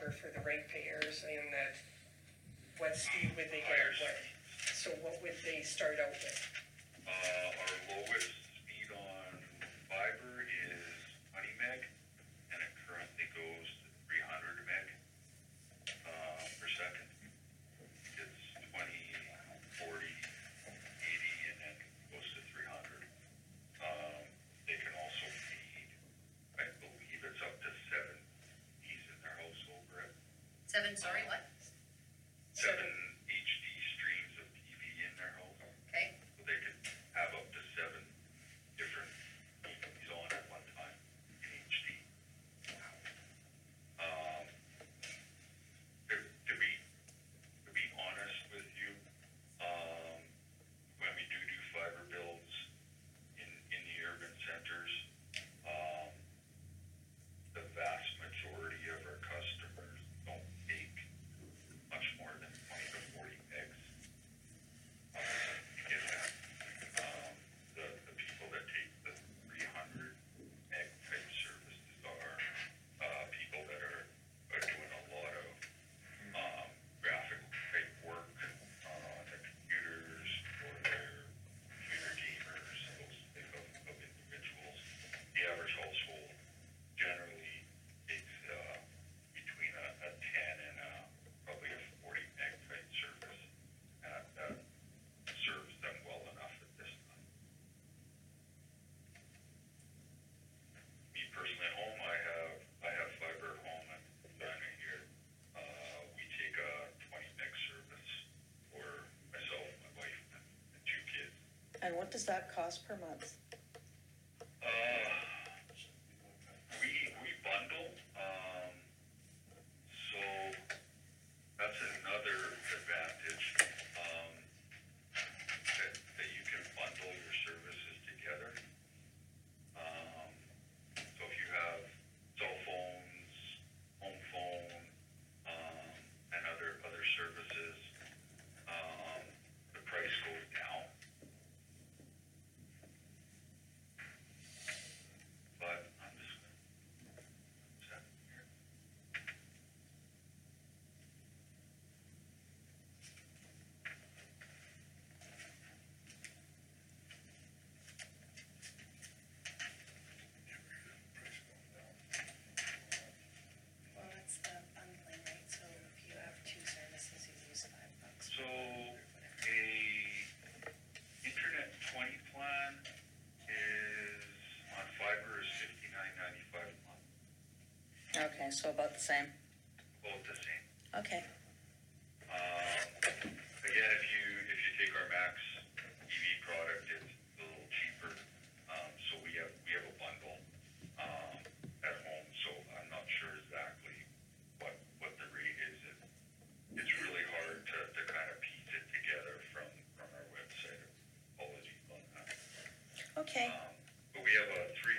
fiber for the ratepayers, and that what speed would they get? So what would they start out with? Our lowest speed on fiber is 20 meg, and it currently goes to 300 meg per second. It's 20, 40, 80, and then goes to 300. They can also feed, I believe it's up to 7 Ds in their house over it. 7, sorry, what? 7 HD streams of TV in their home. Okay. So they could have up to 7 different TVs on at one time in HD. To be honest with you, when we do fiber builds in the urban centers, the vast majority of our customers don't take much more than 20 to 40 megs. You get that. The people that take the 300 meg type services are people that are doing a lot of graphical type work on the computers, or their computer gamers, those type of individuals. The average household generally takes between a 10 and probably a 40 meg type service, and that serves them well enough at this time. Me personally at home, I have fiber at home at Diamond here. We take a 20 meg service for myself, my wife, and 2 kids. And what does that cost per month? We bundle, so that's another advantage, that you can bundle your services together. So if you have cell phones, home phone, and other services, the price goes down. But I'm just gonna here. Well, it's the bundling, right? So if you have 2 services, you use $5. So a internet 20 plan is on fiber is $59.95 a month, Okay, so about the same. about the same. Okay. Again, if you take our Max EV product, it's a little cheaper. So we have a bundle at home. So I'm not sure exactly what the rate is. It's really hard to kind of piece it together from our website. Apologies on that. Okay.